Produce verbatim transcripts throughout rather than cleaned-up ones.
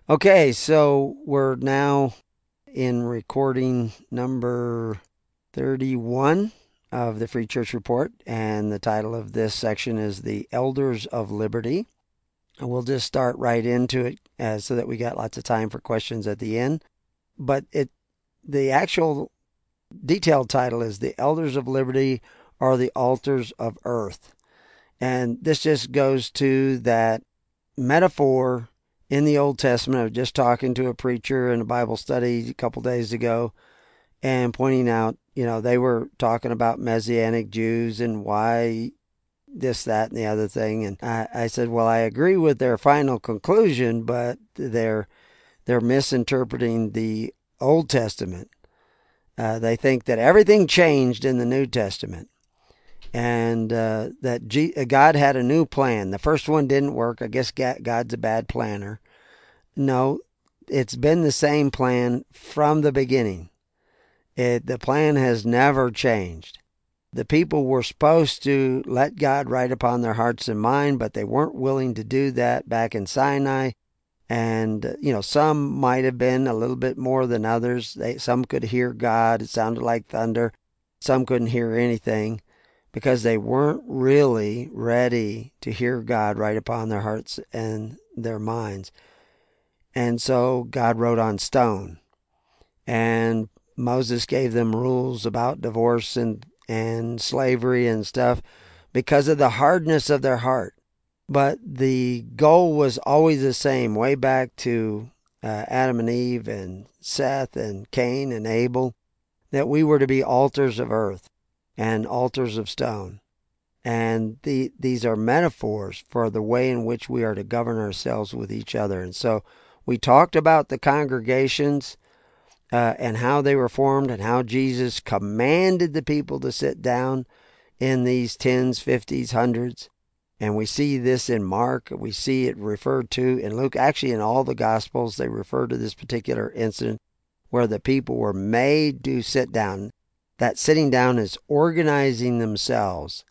Okay, so we're now in recording number thirty-one of the Free Church Report, and the title of this section is The Elders of Liberty. And we'll just start right into it uh, so that we got lots of time for questions at the end. But it, the actual detailed title is The Elders of Liberty are the Altars of Earth. And this just goes to that metaphor in the Old Testament. I was just talking to a preacher in a Bible study a couple days ago and pointing out, you know, they were talking about Messianic Jews and why this, that, and the other thing. And I, I said, well, I agree with their final conclusion, but they're they're misinterpreting the Old Testament. Uh, they think that everything changed in the New Testament, and uh, that G- God had a new plan. The first one didn't work. I guess God's a bad planner. No, it's been the same plan from the beginning. It, the plan has never changed. The people were supposed to let God write upon their hearts and mind, but they weren't willing to do that back in Sinai. And, you know, some might have been a little bit more than others. They, some could hear God. It sounded like thunder. Some couldn't hear anything because they weren't really ready to hear God write upon their hearts and their minds. And so God wrote on stone. And Moses gave them rules about divorce and, and slavery and stuff because of the hardness of their heart. But the goal was always the same, way back to uh, Adam and Eve and Seth and Cain and Abel, that we were to be altars of earth and altars of stone. And the, these are metaphors for the way in which we are to govern ourselves with each other. And so we talked about the congregations uh, and how they were formed and how Jesus commanded the people to sit down in these tens, fifties, hundreds. And we see this in Mark. We see it referred to in Luke. Actually, in all the Gospels, they refer to this particular incident where the people were made to sit down. That sitting down is organizing themselves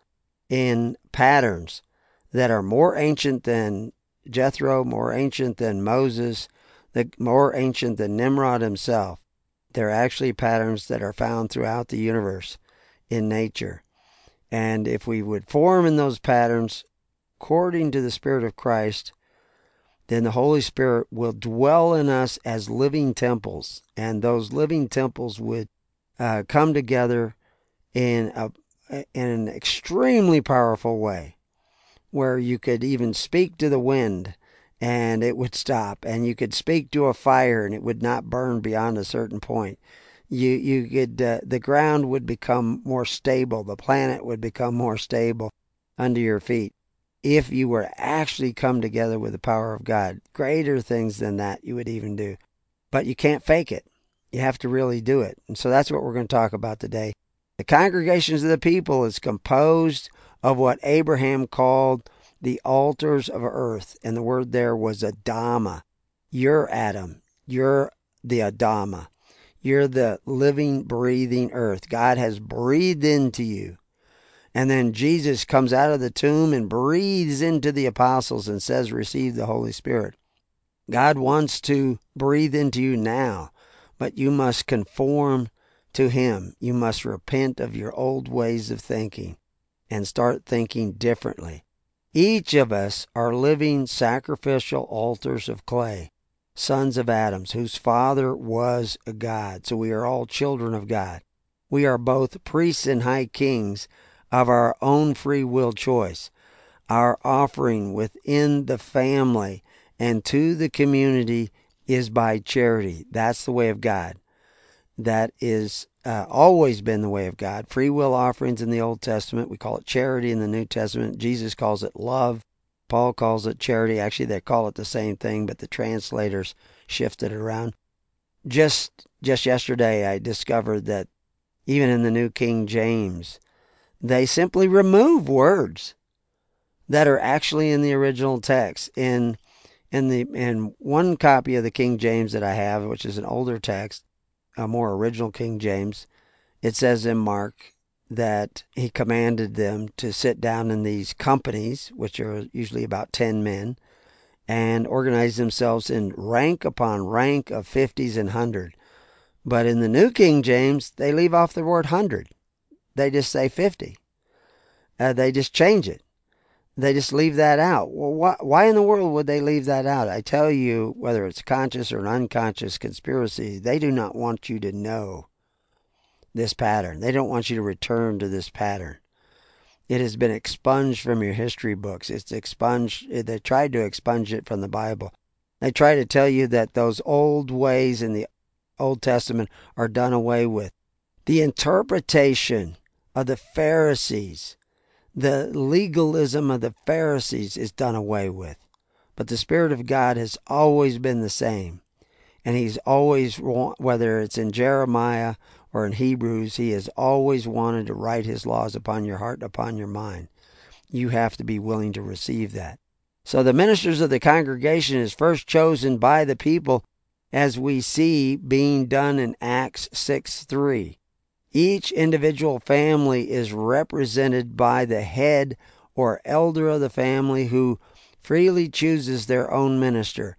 in patterns that are more ancient than Jethro, more ancient than Moses, more ancient than Nimrod himself. They're actually patterns that are found throughout the universe in nature. And if we would form in those patterns according to the Spirit of Christ, then the Holy Spirit will dwell in us as living temples. And those living temples would uh, come together in, a, in an extremely powerful way, where you could even speak to the wind and it would stop. And you could speak to a fire and it would not burn beyond a certain point. You, you could, uh, the ground would become more stable. The planet would become more stable under your feet. If you were to actually come together with the power of God, greater things than that you would even do. But you can't fake it. You have to really do it. And so that's what we're going to talk about today. The congregations of the people is composed of what Abraham called the altars of earth. And the word there was Adama. You're Adam. You're the Adama. You're the living, breathing earth. God has breathed into you. And then Jesus comes out of the tomb and breathes into the apostles and says, receive the Holy Spirit. God wants to breathe into you now, but you must conform to Him. You must repent of your old ways of thinking and start thinking differently. Each of us are living sacrificial altars of clay, sons of Adam, whose father was a God. So we are all children of God. We are both priests and high kings of our own free will choice. Our offering within the family and to the community is by charity. That's the way of God. That is uh, always been the way of God. Free will offerings in the Old Testament. We call it charity in the New Testament. Jesus calls it love. Paul calls it charity. Actually, they call it the same thing, but the translators shifted it around. Just, just yesterday, I discovered that even in the New King James, they simply remove words that are actually in the original text. In in the in one copy of the King James that I have, which is an older text, a more original King James, it says in Mark that he commanded them to sit down in these companies, which are usually about ten men, and organize themselves in rank upon rank of fifties and hundred. But in the New King James, they leave off the word hundred. They just say fifty. Uh, they just change it. They just leave that out. Well, wh- why in the world would they leave that out? I tell you, whether it's conscious or an unconscious conspiracy, they do not want you to know this pattern. They don't want you to return to this pattern. It has been expunged from your history books. It's expunged. They tried to expunge it from the Bible. They try to tell you that those old ways in the Old Testament are done away with. The interpretation of the Pharisees, the legalism of the Pharisees is done away with. But the Spirit of God has always been the same. And He's always, whether it's in Jeremiah or in Hebrews, He has always wanted to write His laws upon your heart and upon your mind. You have to be willing to receive that. So the ministers of the congregation is first chosen by the people, as we see being done in Acts six three. Each individual family is represented by the head or elder of the family who freely chooses their own minister.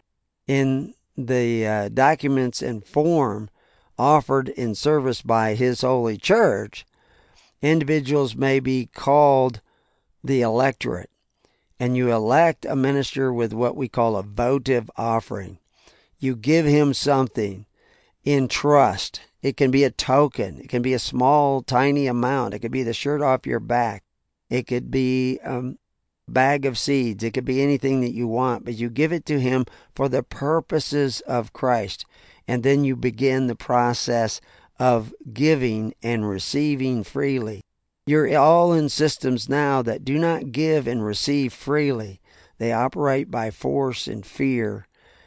In the uh, documents and form offered in service by His holy church, individuals may be called the electorate. And you elect a minister with what we call a votive offering. You give him something in trust. It can be a token. It can be a small, tiny amount. It could be the shirt off your back. It could be a bag of seeds. It could be anything that you want. But you give it to him for the purposes of Christ. And then you begin the process of giving and receiving freely. You're all in systems now that do not give and receive freely. They operate by force and fear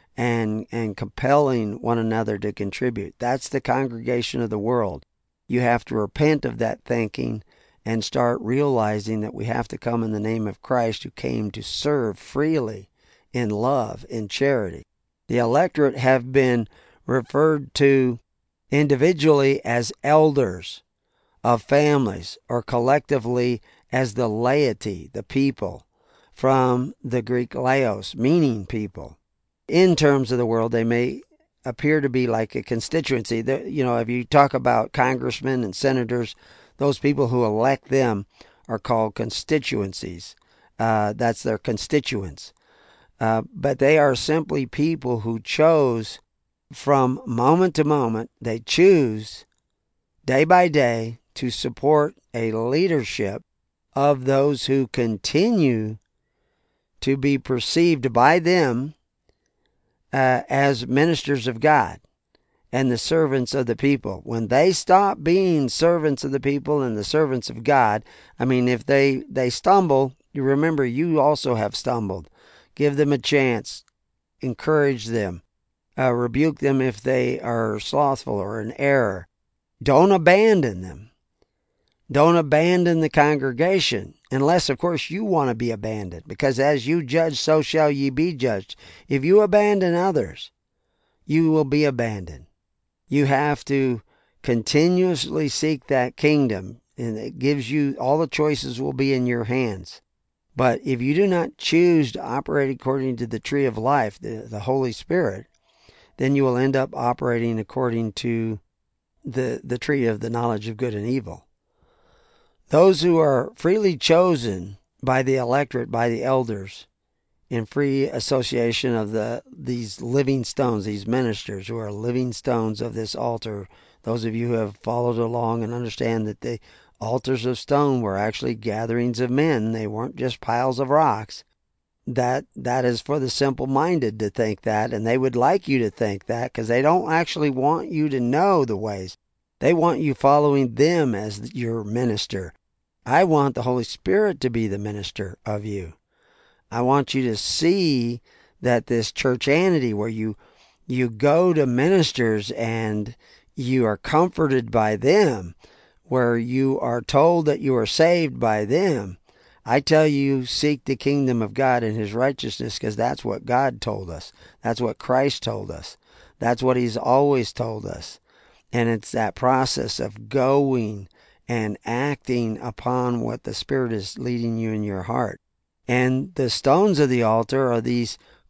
and and compelling one another to contribute. That's the congregation of the world. You have to repent of that thinking and start realizing that we have to come in the name of Christ, who came to serve freely in love, in charity. The electorate have been referred to individually as elders of families, or collectively as the laity, the people, from the Greek laos, meaning people. In terms of the world, they may appear to be like a constituency. The, you know, if you talk about congressmen and senators, those people who elect them are called constituencies. Uh, that's their constituents. Uh, but they are simply people who chose from moment to moment, they choose day by day to support a leadership of those who continue to be perceived by them uh, as ministers of God and the servants of the people. When they stop being servants of the people and the servants of God, I mean, if they, they stumble, you remember you also have stumbled. Give them a chance. Encourage them. Uh, rebuke them if they are slothful or in error. Don't abandon them. Don't abandon the congregation, unless, of course, you want to be abandoned, because as you judge, so shall ye be judged. If you abandon others, you will be abandoned. You have to continuously seek that kingdom, and it gives you, all the choices will be in your hands. But if you do not choose to operate according to the tree of life, the, the Holy Spirit, then you will end up operating according to the, the tree of the knowledge of good and evil. Those who are freely chosen by the electorate, by the elders, in free association of the these living stones, these ministers who are living stones of this altar, those of you who have followed along and understand that the altars of stone were actually gatherings of men, they weren't just piles of rocks. That that is for the simple-minded to think that, and they would like you to think that, because they don't actually want you to know the ways. They want you following them as your minister. I want the Holy Spirit to be the minister of you. I want you to see that this churchanity where you you go to ministers and you are comforted by them, where you are told that you are saved by them. I tell you, seek the kingdom of God and His righteousness, because that's what God told us. That's what Christ told us. That's what He's always told us. And it's that process of going and acting upon what the Spirit is leading you in your heart. And the stones of the altar are these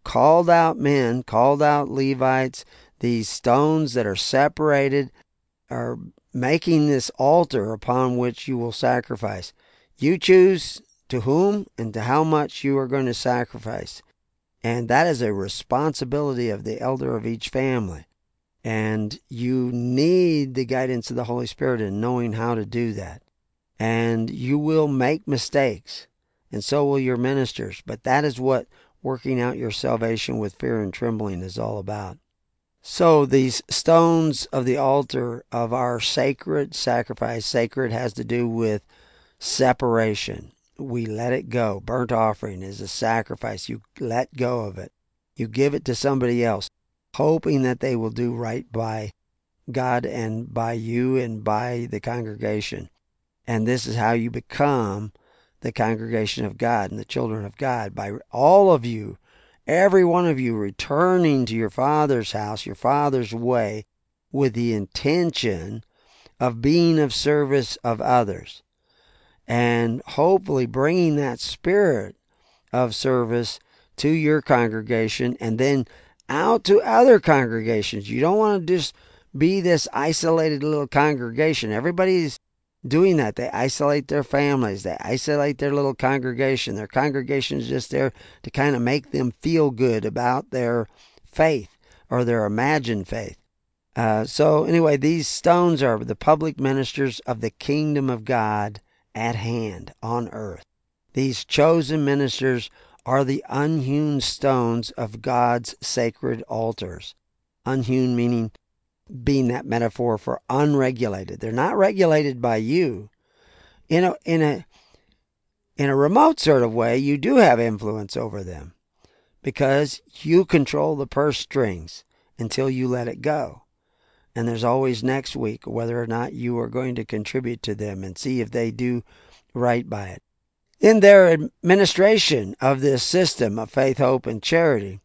called out men, called out Levites, these stones that are separated, are making this altar upon which you will sacrifice. You choose to whom and to how much you are going to sacrifice. And that is a responsibility of the elder of each family. And you need the guidance of the Holy Spirit in knowing how to do that. And you will make mistakes, and so will your ministers. But that is what working out your salvation with fear and trembling is all about. So these stones of the altar of our sacred sacrifice, sacred has to do with separation. We let it go. Burnt offering is a sacrifice. You let go of it. You give it to somebody else, hoping that they will do right by God and by you and by the congregation. And this is how you become the congregation of God and the children of God, by all of you, every one of you, returning to your Father's house, your Father's way, with the intention of being of service of others, and hopefully bringing that spirit of service to your congregation and then out to other congregations. You don't want to just be this isolated little congregation. Everybody's doing that. They isolate their families. They isolate their little congregation. Their congregation is just there to kind of make them feel good about their faith or their imagined faith. Uh, so anyway, these stones are the public ministers of the kingdom of God at hand on earth. These chosen ministers are the unhewn stones of God's sacred altars. Unhewn meaning being that metaphor for unregulated. They're not regulated by you. In a, in a, in a remote sort of way, you do have influence over them because you control the purse strings until you let it go. And there's always next week whether or not you are going to contribute to them and see if they do right by it. In their administration of this system of faith, hope, and charity,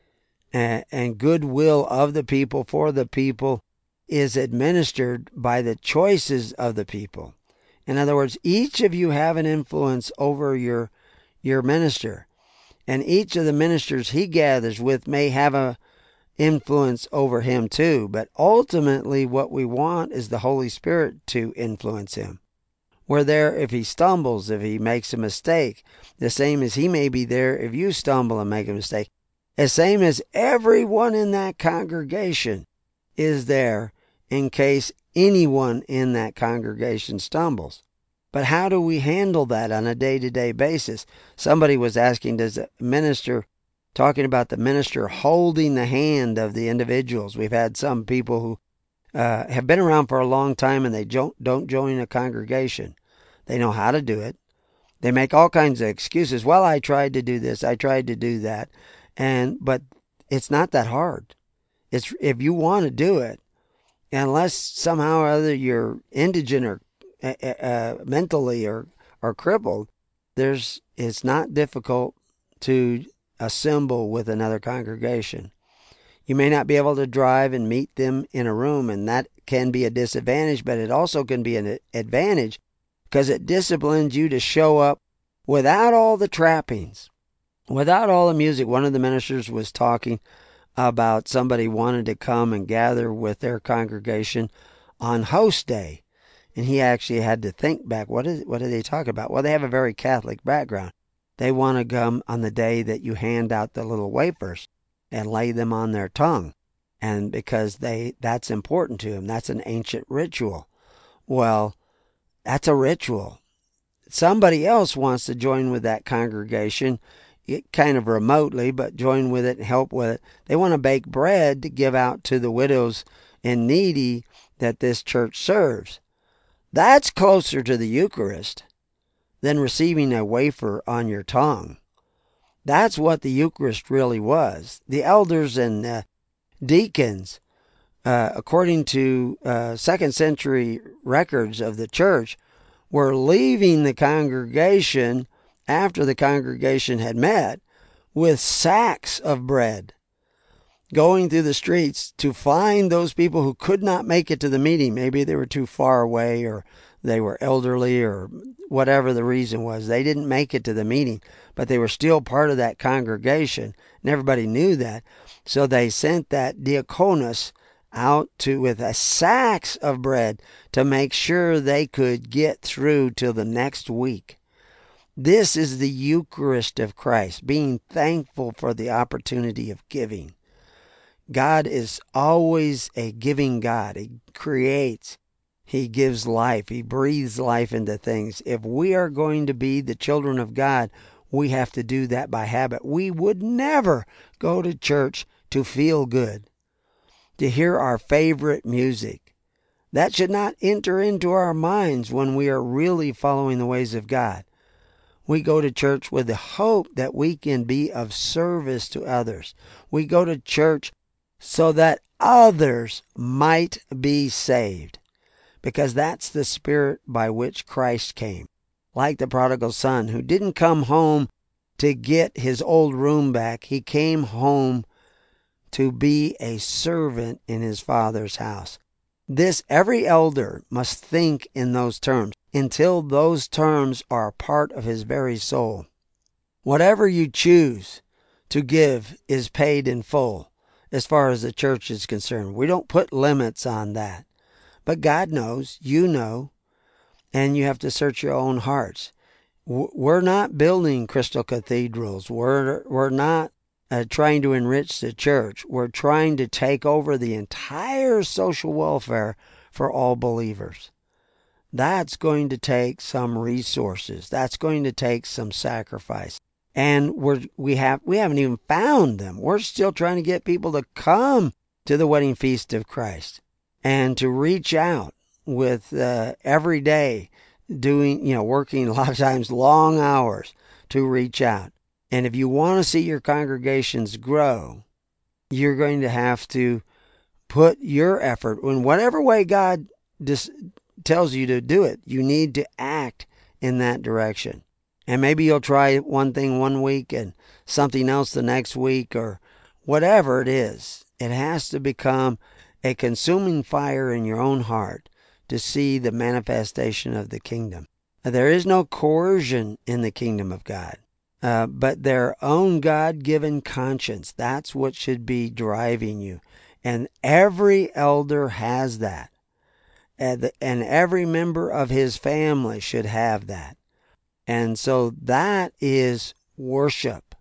and, and goodwill of the people for the people is administered by the choices of the people. In other words, each of you have an influence over your your minister, and each of the ministers he gathers with may have a influence over him too. But ultimately what we want is the Holy Spirit to influence him. We're there if he stumbles, if he makes a mistake, the same as he may be there if you stumble and make a mistake. The same as everyone in that congregation is there in case anyone in that congregation stumbles. But how do we handle that on a day-to-day basis? Somebody was asking, does the minister, talking about the minister holding the hand of the individuals. We've had some people who uh, have been around for a long time and they don't, don't join a congregation. They know how to do it. They make all kinds of excuses. Well, I tried to do this. I tried to do that. And but it's not that hard. It's if you want to do it, unless somehow or other you're indigent or uh, uh, mentally or or crippled, there's it's not difficult to assemble with another congregation. You may not be able to drive and meet them in a room, and that can be a disadvantage, but it also can be an advantage because it disciplines you to show up without all the trappings. Without all the music. One of the ministers was talking about somebody wanted to come and gather with their congregation on host day. And he actually had to think back, what is what are they talking about? Well, they have a very Catholic background. They want to come on the day that you hand out the little wafers and lay them on their tongue. And because they that's important to them. That's an ancient ritual. Well, that's a ritual. Somebody else wants to join with that congregation, kind of remotely, but join with it and help with it. They want to bake bread to give out to the widows and needy that this church serves. That's closer to the Eucharist than receiving a wafer on your tongue. That's what the Eucharist really was. The elders and the deacons, uh, according to uh, second century records of the church, were leaving the congregation after the congregation had met with sacks of bread, going through the streets to find those people who could not make it to the meeting. Maybe they were too far away or they were elderly or whatever the reason was. They didn't make it to the meeting, but they were still part of that congregation, and everybody knew that. So they sent that diaconus out to with a sacks of bread to make sure they could get through till the next week. This is the Eucharist of Christ, being thankful for the opportunity of giving. God is always a giving God. He creates. He gives life. He breathes life into things. If we are going to be the children of God, we have to do that by habit. We would never go to church to feel good, to hear our favorite music. That should not enter into our minds when we are really following the ways of God. We go to church with the hope that we can be of service to others. We go to church so that others might be saved, because that's the spirit by which Christ came. Like the prodigal son who didn't come home to get his old room back. He came home to be a servant in his Father's house. This, every elder must think in those terms until those terms are a part of his very soul. Whatever you choose to give is paid in full as far as the church is concerned. We don't put limits on that. But God knows, you know, and you have to search your own hearts. We're not building crystal cathedrals. We're, we're not uh, trying to enrich the church. We're trying to take over the entire social welfare for all believers. That's going to take some resources. That's going to take some sacrifice. And we're, we, have, we haven't even found them. We're still trying to get people to come to the wedding feast of Christ and to reach out with uh, every day doing, you know, working a lot of times long hours to reach out. And if you want to see your congregations grow, you're going to have to put your effort in whatever way God dis- tells you to do it. You need to act in that direction. And maybe you'll try one thing one week and something else the next week, or whatever it is. It has to become a consuming fire in your own heart to see the manifestation of the kingdom. There is no coercion in the kingdom of God, uh, but their own God-given conscience. That's what should be driving you. And every elder has that. And, the, and every member of his family should have that. And so that is worship.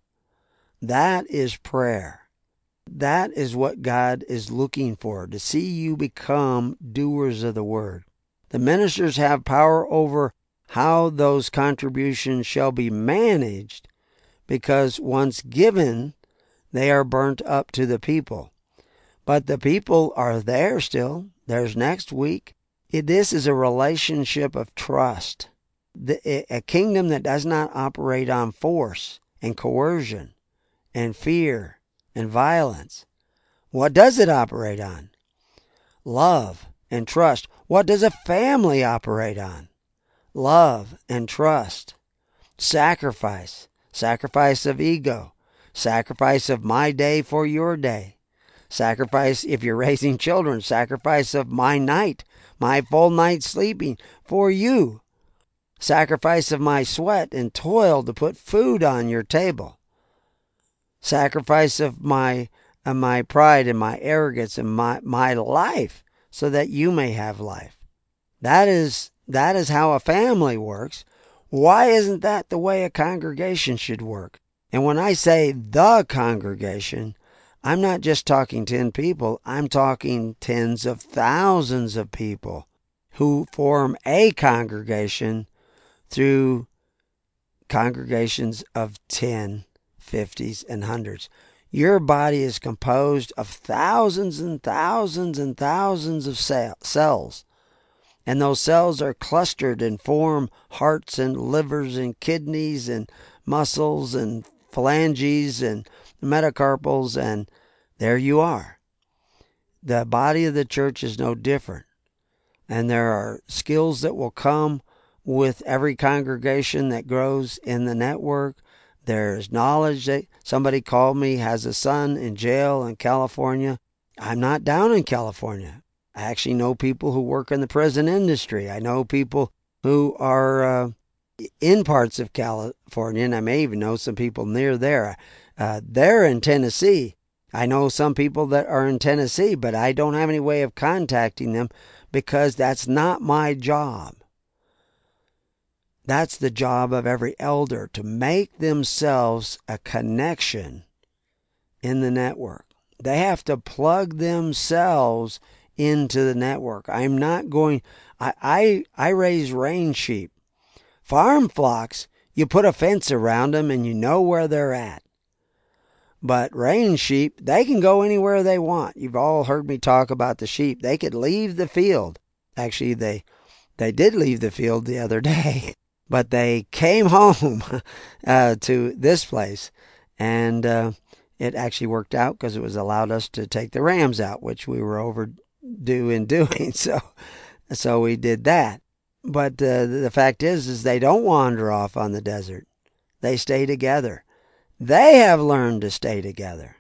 That is prayer. That is what God is looking for, to see you become doers of the word. The ministers have power over how those contributions shall be managed, because once given, they are burnt up to the people. But the people are there still. There's next week. This is a relationship of trust. A kingdom that does not operate on force and coercion and fear and violence. What does it operate on? Love and trust. What does a family operate on? Love and trust. Sacrifice. Sacrifice of ego. Sacrifice of my day for your day. Sacrifice, if you're raising children, sacrifice of my night, my full night sleeping for you. Sacrifice of my sweat and toil to put food on your table. Sacrifice of my of my pride and my arrogance and my, my life so that you may have life. That is that is how a family works. Why isn't that the way a congregation should work? And when I say the congregation, I'm not just talking ten people. I'm talking tens of thousands of people who form a congregation through congregations of ten, fifties, and hundreds. Your body is composed of thousands and thousands and thousands of cells. And those cells are clustered and form hearts and livers and kidneys and muscles and phalanges and metacarpals, and there you are. The body of the church is no different. And there are skills that will come with every congregation that grows in the network. There's knowledge that somebody called me, has a son in jail in California. I'm not down in California. I actually know people who work in the prison industry. I know people who are uh, in parts of California, and I may even know some people near there. Uh, they're in Tennessee. I know some people that are in Tennessee, but I don't have any way of contacting them because that's not my job. That's the job of every elder, to make themselves a connection in the network. They have to plug themselves into the network. I'm not going, I, I, I raise range sheep. Farm flocks, you put a fence around them and you know where they're at. But range sheep, they can go anywhere they want. You've all heard me talk about the sheep. They could leave the field. Actually, they they did leave the field the other day. But they came home uh, to this place, and uh, it actually worked out because it was allowed us to take the rams out, which we were overdue in doing. So, so we did that. But uh, the fact is, is they don't wander off on the desert. They stay together. They have learned to stay together.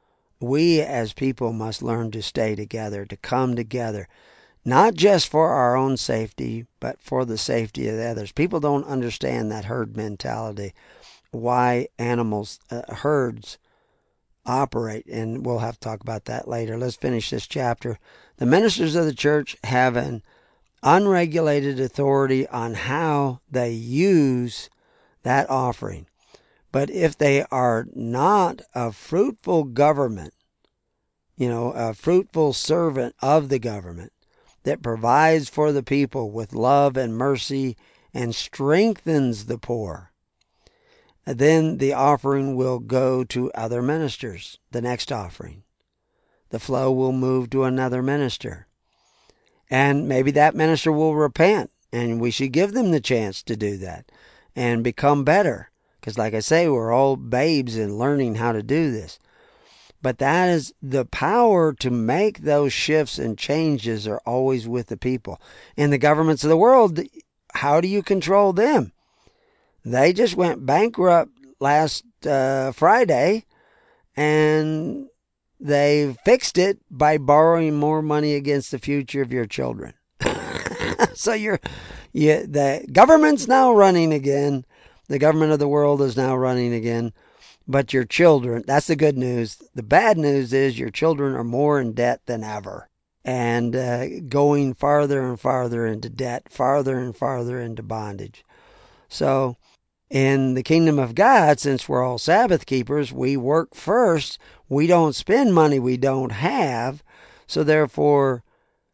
We as people must learn to stay together, to come together. Not just for our own safety, but for the safety of the others. People don't understand that herd mentality, why animals, uh, herds operate, and we'll have to talk about that later. Let's finish this chapter. The ministers of the church have an unregulated authority on how they use that offering. But if they are not a fruitful government, you know, a fruitful servant of the government, that provides for the people with love and mercy and strengthens the poor, then the offering will go to other ministers, the next offering. The flow will move to another minister. And maybe that minister will repent, and we should give them the chance to do that and become better. Because like I say, we're all babes in learning how to do this. But that is the power to make those shifts and changes are always with the people. In the governments of the world, how do you control them? They just went bankrupt last uh, Friday, and they fixed it by borrowing more money against the future of your children. So you're, you, the government's now running again. The government of the world is now running again. But your children, that's the good news. The bad news is your children are more in debt than ever, and uh, going farther and farther into debt, farther and farther into bondage. So in the kingdom of God, since we're all Sabbath keepers, we work first. We don't spend money we don't have. So therefore,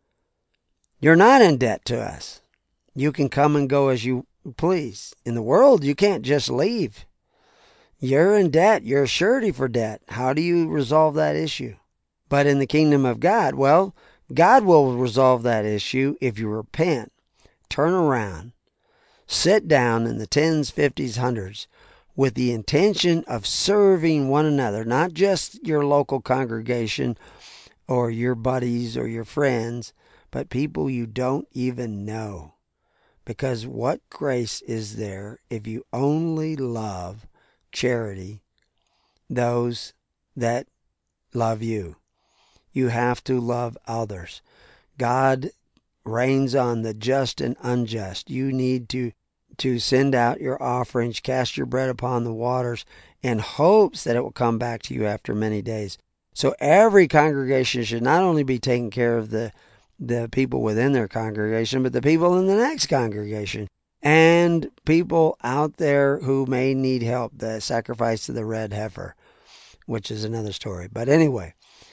you're not in debt to us. You can come and go as you please. In the world, you can't just leave. You're in debt. You're a surety for debt. How do you resolve that issue? But in the kingdom of God, well, God will resolve that issue if you repent, turn around, sit down in the tens, fifties, hundreds with the intention of serving one another, not just your local congregation or your buddies or your friends, but people you don't even know. Because what grace is there if you only love charity those that love you? You have to love others. God reigns on the just and unjust. You need to to send out your offerings, cast your bread upon the waters in hopes that it will come back to you after many days. So every congregation should not only be taking care of the the people within their congregation, but the people in the next congregation. And people out there who may need help, the sacrifice of the red heifer, which is another story. But anyway,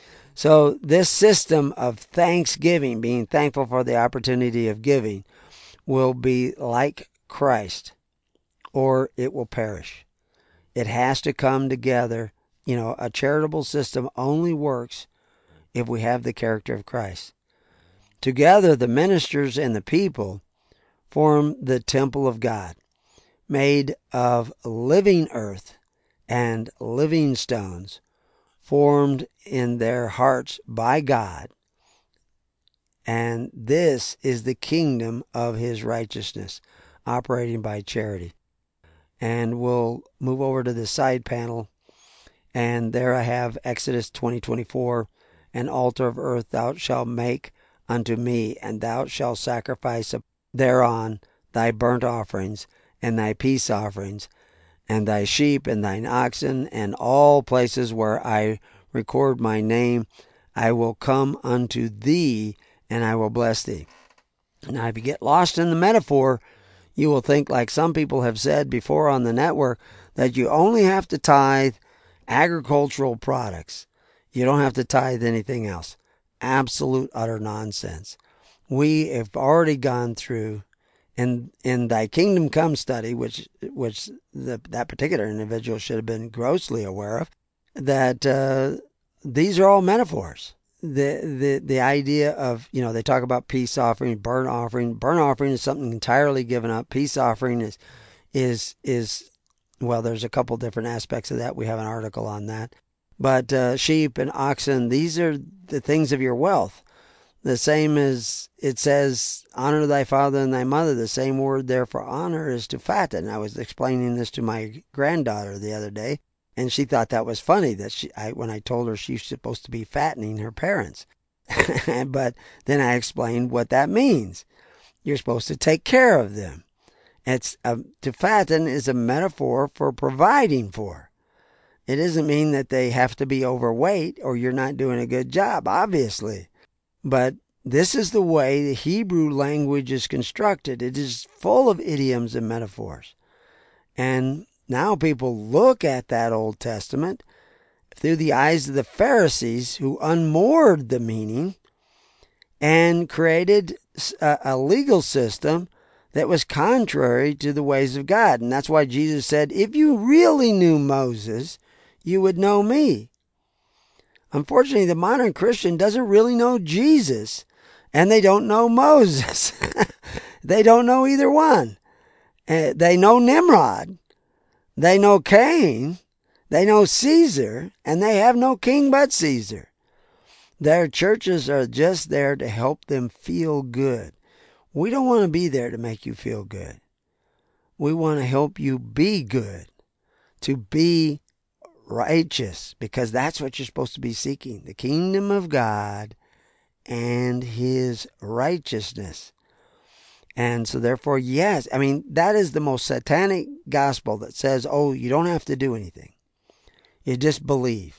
so this system of thanksgiving, being thankful for the opportunity of giving, will be like Christ, or it will perish. It has to come together. You know, a charitable system only works if we have the character of Christ. Together, the ministers and the people form the temple of God, made of living earth and living stones, formed in their hearts by God. And this is the kingdom of his righteousness, operating by charity. And we'll move over to the side panel, and there I have Exodus twenty twenty-four, an altar of earth thou shalt make unto me, and thou shalt sacrifice thereon thy burnt offerings, and thy peace offerings, and thy sheep, and thine oxen, and all places where I record my name, I will come unto thee, and I will bless thee. Now, if you get lost in the metaphor, you will think, like some people have said before on the network, that you only have to tithe agricultural products. You don't have to tithe anything else. Absolute, utter nonsense. We have already gone through, in in Thy Kingdom Come study, which which the, that particular individual should have been grossly aware of, that uh, these are all metaphors. The, the the idea of, you know, they talk about peace offering, burnt offering. Burnt offering is something entirely given up. Peace offering is, is, is well, there's a couple different aspects of that. We have an article on that. But uh, sheep and oxen, these are the things of your wealth. The same as it says, honor thy father and thy mother. The same word there for honor is to fatten. I was explaining this to my granddaughter the other day, and she thought that was funny that she, I, when I told her she's supposed to be fattening her parents. But then I explained what that means. You're supposed to take care of them. It's a, to fatten is a metaphor for providing for. It doesn't mean that they have to be overweight or you're not doing a good job, obviously. But this is the way the Hebrew language is constructed. It is full of idioms and metaphors. And now people look at that Old Testament through the eyes of the Pharisees, who unmoored the meaning and created a, a legal system that was contrary to the ways of God. And that's why Jesus said, if you really knew Moses, you would know me. Unfortunately, the modern Christian doesn't really know Jesus, and they don't know Moses. They don't know either one. Uh, they know Nimrod. They know Cain. They know Caesar, and they have no king but Caesar. Their churches are just there to help them feel good. We don't want to be there to make you feel good. We want to help you be good, to be righteous, because that's what you're supposed to be seeking, the kingdom of God and his righteousness. And so therefore, yes, I mean, that is the most satanic gospel that says, oh, you don't have to do anything. You just believe.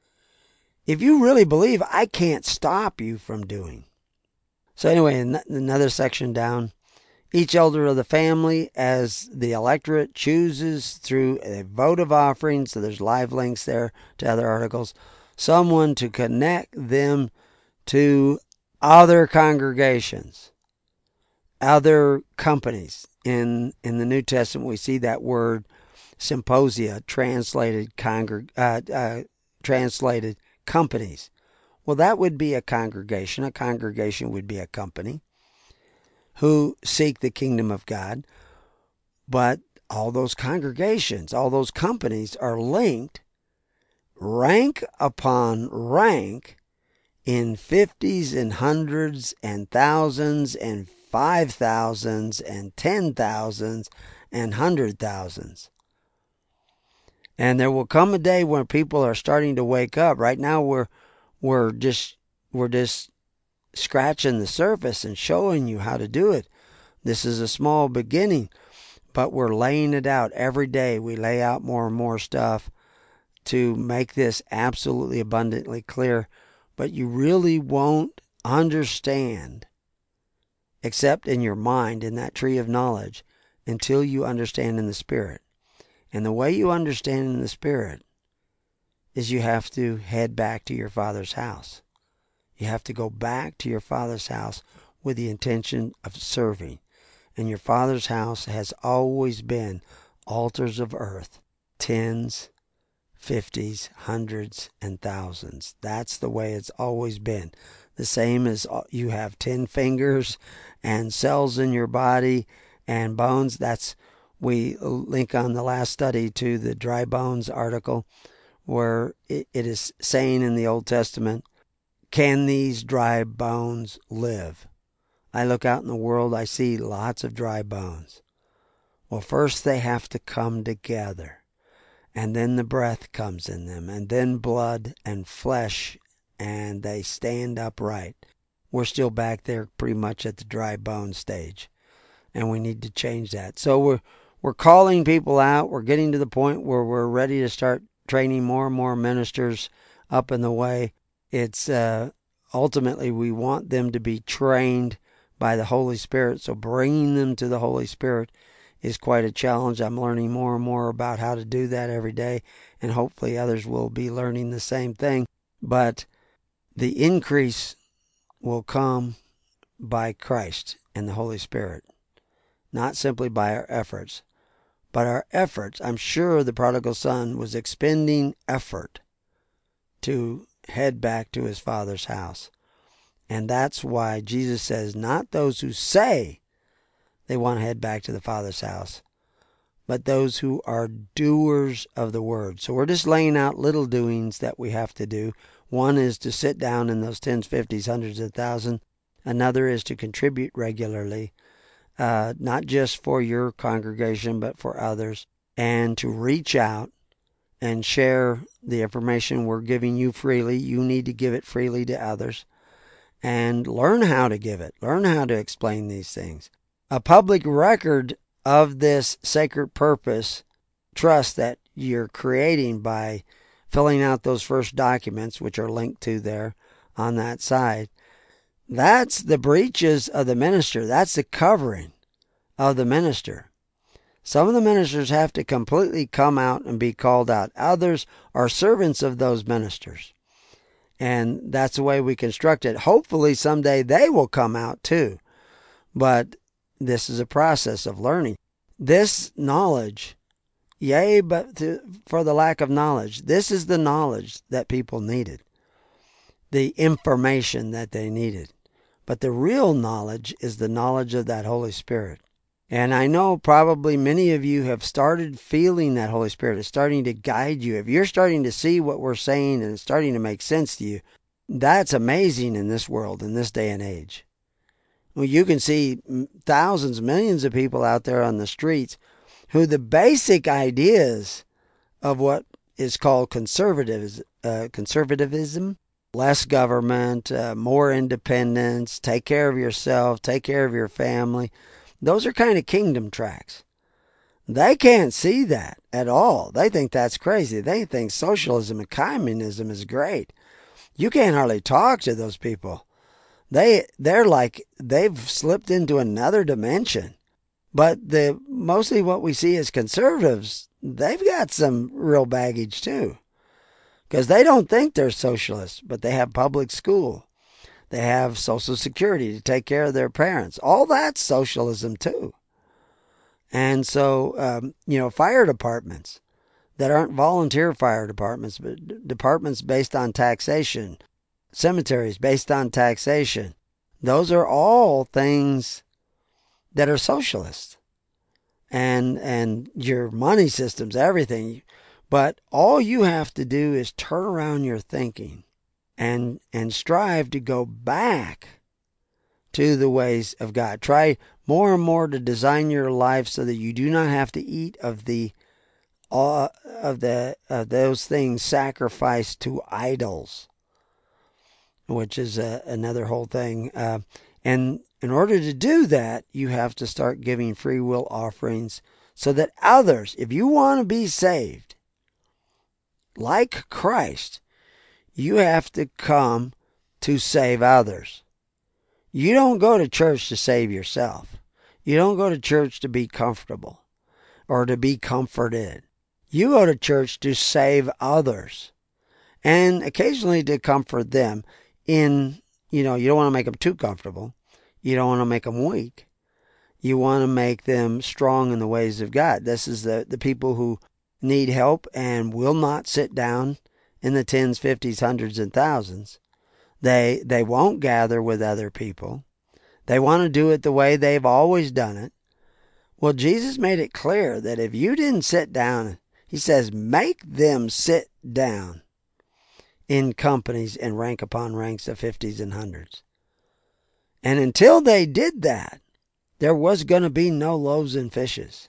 If you really believe, I can't stop you from doing. So anyway, in another section down, each elder of the family, as the electorate chooses through a vote of offering, so there's live links there to other articles, someone to connect them to other congregations, other companies. In in the New Testament, we see that word symposia translated congreg uh, uh, translated companies. Well, that would be a congregation. A congregation would be a company who seek the kingdom of God. But all those congregations, all those companies are linked rank upon rank in fifties and hundreds and thousands and five thousands and ten thousands and hundred thousands. And there will come a day when people are starting to wake up. Right now we're we're just we're just scratching the surface and showing you how to do it. This is a small beginning, but we're laying it out every day. We lay out more and more stuff to make this absolutely abundantly clear. But you really won't understand, except in your mind, in that tree of knowledge, until you understand in the Spirit. And the way you understand in the Spirit is you have to head back to your Father's house. You have to go back to your Father's house with the intention of serving. And your Father's house has always been altars of earth, tens, fifties, hundreds, and thousands. That's the way it's always been. The same as you have ten fingers and cells in your body and bones. That's, we link on the last study to the dry bones article, where it, it is saying in the Old Testament, can these dry bones live? I look out in the world, I see lots of dry bones. Well, first they have to come together, and then the breath comes in them, and then blood and flesh, and they stand upright. we're still back there pretty much at the dry bone stage. And we need to change that. So we're we're calling people out. We're getting to the point where we're ready to start training more and more ministers up in the way. It's uh, ultimately we want them to be trained by the Holy Spirit. So bringing them to the Holy Spirit is quite a challenge. I'm learning more and more about how to do that every day, and hopefully others will be learning the same thing. But the increase will come by Christ and the Holy Spirit, not simply by our efforts. But our efforts, I'm sure the prodigal son was expending effort to head back to his father's house. And that's why Jesus says, not those who say they want to head back to the Father's house, but those who are doers of the word. So we're just laying out little doings that we have to do. One is to sit down in those tens, fifties, hundreds of thousands. Another is to contribute regularly, uh, not just for your congregation, but for others, and to reach out and share the information we're giving you freely. You need to give it freely to others, and learn how to give it. Learn how to explain these things. A public record of this sacred purpose, trust that you're creating by filling out those first documents, which are linked to there on that side. That's the breaches of the minister. That's the covering of the minister. Some of the ministers have to completely come out and be called out. Others are servants of those ministers. And that's the way we construct it. Hopefully someday they will come out too. But this is a process of learning. This knowledge, yea, but to, for the lack of knowledge, this is the knowledge that people needed. The information that they needed. But the real knowledge is the knowledge of that Holy Spirit. And I know probably many of you have started feeling that Holy Spirit is starting to guide you. If you're starting to see what we're saying and it's starting to make sense to you, that's amazing in this world, in this day and age. Well, you can see thousands, millions of people out there on the streets who the basic ideas of what is called conservative, uh, conservatism, less government, uh, more independence, take care of yourself, take care of your family, those are kind of kingdom tracts. They can't see that at all. They think that's crazy. They think socialism and communism is great. You can't hardly talk to those people. They, they're like, they've slipped into another dimension. But the mostly what we see as conservatives, they've got some real baggage too. Because they don't think they're socialists, but they have public school. They have Social Security to take care of their parents. All that's socialism too. And so, um, you know, fire departments that aren't volunteer fire departments, but d- departments based on taxation, cemeteries based on taxation, those are all things that are socialist. And, and your money systems, everything. But all you have to do is turn around your thinking and and strive to go back to the ways of God. Try more and more to design your life so that you do not have to eat of the uh, of the of those things sacrificed to idols, which is a, another whole thing. Uh, and in order to do that, you have to start giving free will offerings so that others, if you want to be saved, like Christ, you have to come to save others. You don't go to church to save yourself. You don't go to church to be comfortable or to be comforted. You go to church to save others and occasionally to comfort them in, you know, you don't want to make them too comfortable. You don't want to make them weak. You want to make them strong in the ways of God. This is the, the people who need help and will not sit down in the tens, fifties, hundreds, and thousands. They they won't gather with other people. They want to do it the way they've always done it. Well, Jesus made it clear that if you didn't sit down, he says, make them sit down in companies and rank upon ranks of fifties and hundreds. And until they did that, there was going to be no loaves and fishes.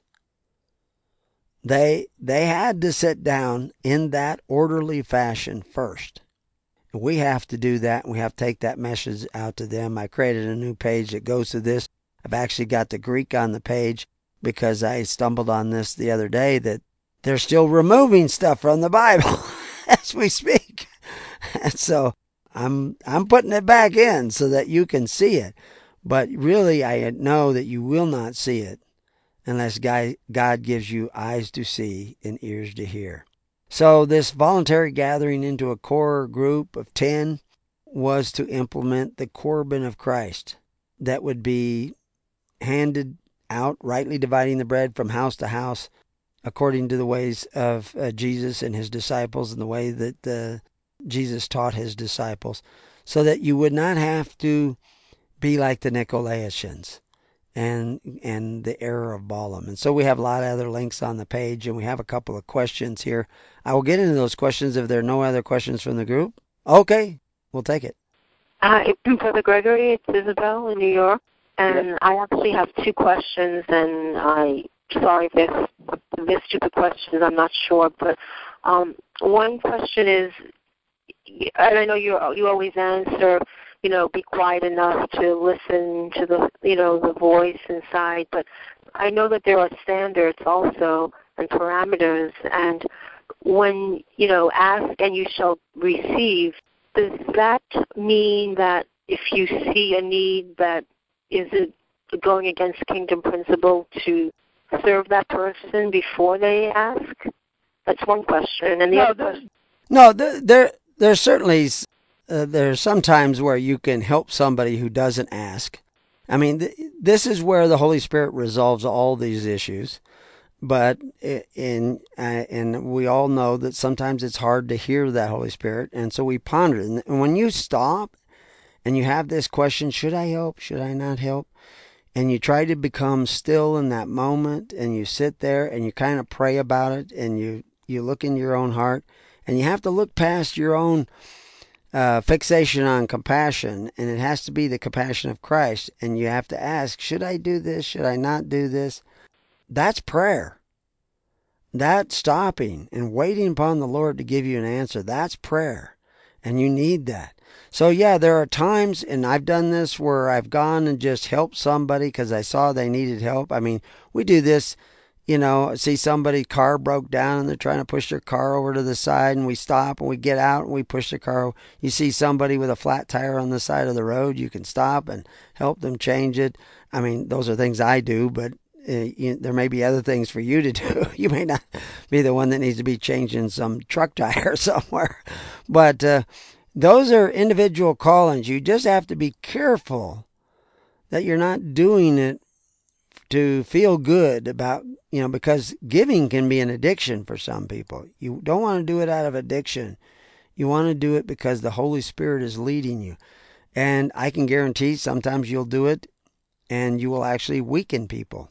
They they had to sit down in that orderly fashion first. We have to do that, and we have to take that message out to them. I created a new page that goes to this. I've actually got the Greek on the page because I stumbled on this the other day that they're still removing stuff from the Bible as we speak. And so I'm I'm putting it back in so that you can see it. But really, I know that you will not see it unless God gives you eyes to see and ears to hear. So this voluntary gathering into a core group of ten was to implement the Corban of Christ that would be handed out, rightly dividing the bread from house to house, according to the ways of uh, Jesus and his disciples and the way that uh, Jesus taught his disciples, so that you would not have to be like the Nicolaitans and and the error of Balaam. And so we have a lot of other links on the page, and we have a couple of questions here. I will get into those questions if there are no other questions from the group. Okay, we'll take it. Uh, Brother Gregory, it's Isabel in New York, and yes. I actually have two questions, and I sorry if they're, they're stupid questions, I'm not sure, but um, one question is, and I know you you always answer, you know, be quiet enough to listen to the, you know, the voice inside. But I know that there are standards also and parameters. And when, you know, ask and you shall receive, does that mean that if you see a need that is it going against kingdom principle to serve that person before they ask? That's one question. And the no, other there, question. No, there, there, there's certainly... Uh, there's some times where you can help somebody who doesn't ask. I mean, th- this is where the Holy Spirit resolves all these issues. But in uh, and we all know that sometimes it's hard to hear that Holy Spirit, and so we ponder it. And when you stop and you have this question, should I help? Should I not help? And you try to become still in that moment, and you sit there and you kind of pray about it, and you, you look in your own heart, and you have to look past your own Uh, fixation on compassion, and it has to be the compassion of Christ. And you have to ask, should I do this? Should I not do this? That's prayer. That stopping and waiting upon the Lord to give you an answer, that's prayer. And you need that. So yeah, there are times, and I've done this, where I've gone and just helped somebody because I saw they needed help. I mean, we do this. You know, see somebody's car broke down and they're trying to push their car over to the side, and we stop and we get out and we push the car. You see somebody with a flat tire on the side of the road, you can stop and help them change it. I mean, those are things I do, but uh, you, there may be other things for you to do. You may not be the one that needs to be changing some truck tire somewhere. But uh, those are individual callings. You just have to be careful that you're not doing it to feel good about, you know, because giving can be an addiction for some people. You don't want to do it out of addiction. You want to do it because the Holy Spirit is leading you. And I can guarantee sometimes you'll do it and you will actually weaken people.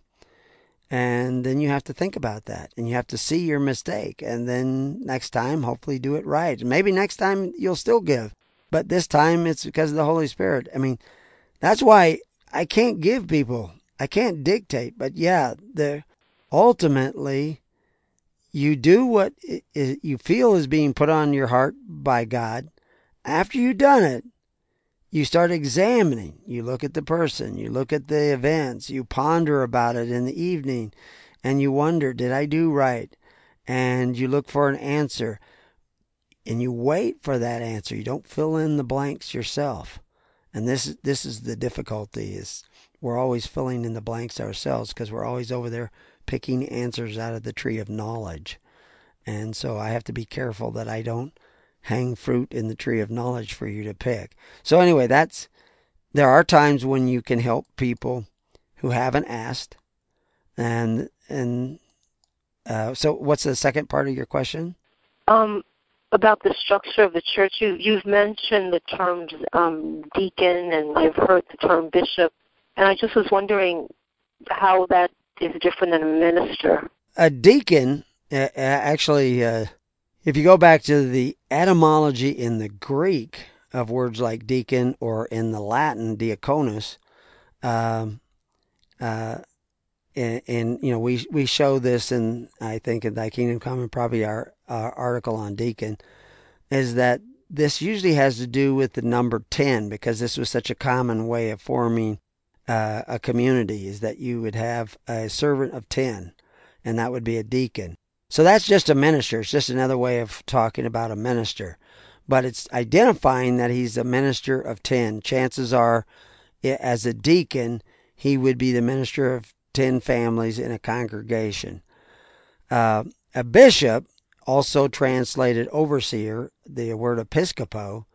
And then you have to think about that, and you have to see your mistake. And then next time, hopefully do it right. And maybe next time you'll still give, but this time it's because of the Holy Spirit. I mean, that's why I can't give people, I can't dictate, but yeah, the ultimately you do what you feel is being put on your heart by God. After you've done it, you start examining. You look at the person, you look at the events, you ponder about it in the evening, and you wonder, did I do right? And you look for an answer, and you wait for that answer. You don't fill in the blanks yourself. And this, this is the difficulty, is we're always filling in the blanks ourselves because we're always over there picking answers out of the tree of knowledge. And so I have to be careful that I don't hang fruit in the tree of knowledge for you to pick. So anyway, that's, there are times when you can help people who haven't asked. And, and, uh, so what's the second part of your question? Um, about the structure of the church. You, you've mentioned the terms um, deacon, and I've heard the term bishop. And I just was wondering how that is different than a minister. A deacon, uh, actually, uh, if you go back to the etymology in the Greek of words like deacon, or in the Latin diaconus, um, uh, and, and you know we we show this in, I think, in Thy Kingdom Come, and probably our, our article on deacon, is that this usually has to do with the number ten, because this was such a common way of forming uh, a community, is that you would have a servant of ten, and that would be a deacon. So that's just a minister. It's just another way of talking about a minister. But it's identifying that he's a minister of ten. Chances are, as a deacon, he would be the minister of ten families in a congregation. Uh, a bishop, also translated overseer, the word episcopo,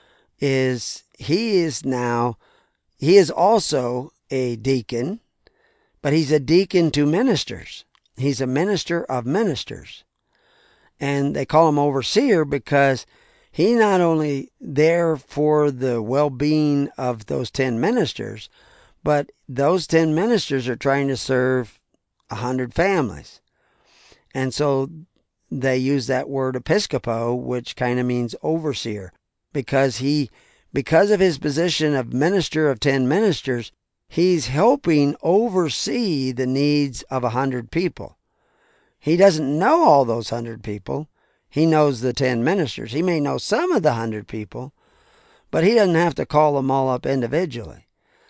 is he is now, he is also a deacon, but he's a deacon to ministers. He's a minister of ministers. And they call him overseer because he's not only there for the well-being of those ten ministers, but those ten ministers are trying to serve a hundred families. And so they use that word episcopo, which kind of means overseer, because he, because of his position of minister of ten ministers, he's helping oversee the needs of a hundred people. He doesn't know all those hundred people. He knows the ten ministers. He may know some of the hundred people, but he doesn't have to call them all up individually.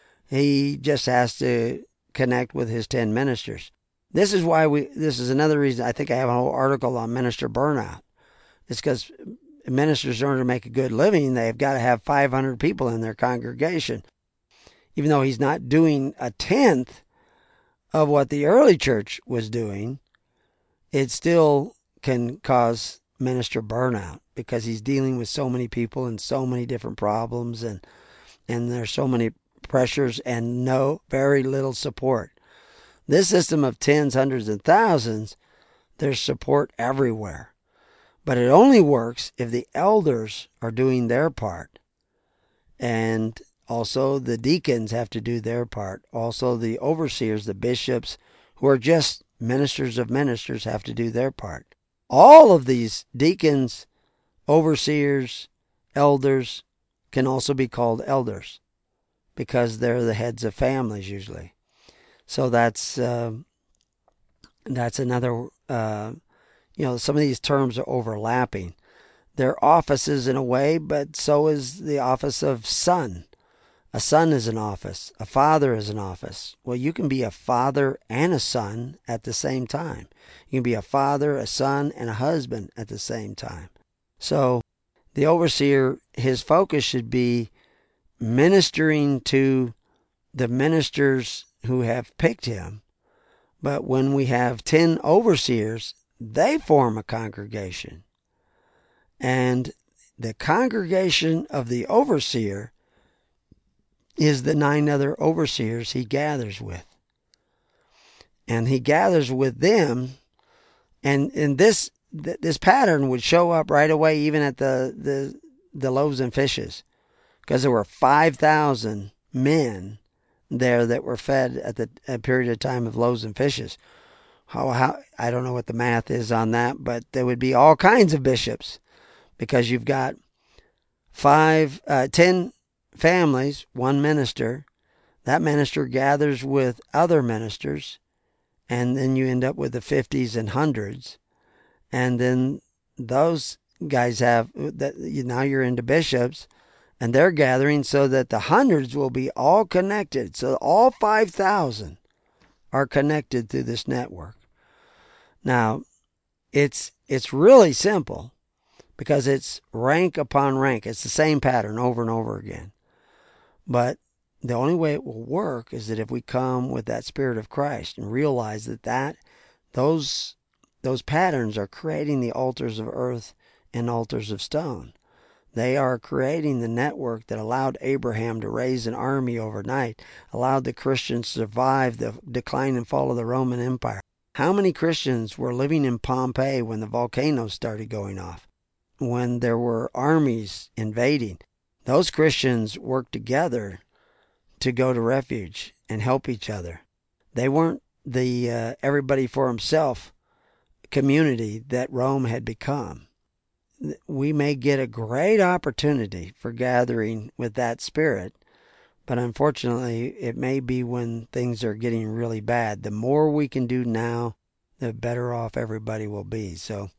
He just has to connect with his ten ministers. This is why we, this is another reason I think I have a whole article on minister burnout. It's because ministers, in order to make a good living, they've got to have five hundred people in their congregation. Even though he's not doing a tenth of what the early church was doing, it still can cause minister burnout because he's dealing with so many people and so many different problems, and and there's so many pressures and no very little support. This system of tens, hundreds, and thousands, there's support everywhere. But it only works if the elders are doing their part. And also the deacons have to do their part. Also the overseers, the bishops, who are just ministers of ministers, have to do their part. All of these deacons, overseers, elders can also be called elders because they're the heads of families usually. So that's uh, that's another, uh, you know, some of these terms are overlapping. They're offices in a way, but so is the office of son. A son is an office. A father is an office. Well, you can be a father and a son at the same time. You can be a father, a son, and a husband at the same time. So the overseer, his focus should be ministering to the ministers who have picked him. But when we have ten overseers, they form a congregation. And the congregation of the overseer is the nine other overseers he gathers with. And he gathers with them, and, and this this pattern would show up right away even at the, the, the loaves and fishes, because there were five thousand men there that were fed at the a period of time of loaves and fishes. How, how I don't know what the math is on that, but there would be all kinds of bishops, because you've got five, uh, ten families, one minister. That minister gathers with other ministers, and then you end up with the fifties and hundreds, and then those guys have that. Now you're into bishops. And they're gathering so that the hundreds will be all connected. So all five thousand are connected through this network. Now, it's it's really simple because it's rank upon rank. It's the same pattern over and over again. But the only way it will work is that if we come with that Spirit of Christ and realize that, that those, those patterns are creating the altars of earth and altars of stone. They are creating the network that allowed Abraham to raise an army overnight, allowed the Christians to survive the decline and fall of the Roman Empire. How many Christians were living in Pompeii when the volcanoes started going off, when there were armies invading? Those Christians worked together to go to refuge and help each other. They weren't the uh, everybody for himself community that Rome had become. We may get a great opportunity for gathering with that spirit, but unfortunately it may be when things are getting really bad. The more we can do now, the better off everybody will be. So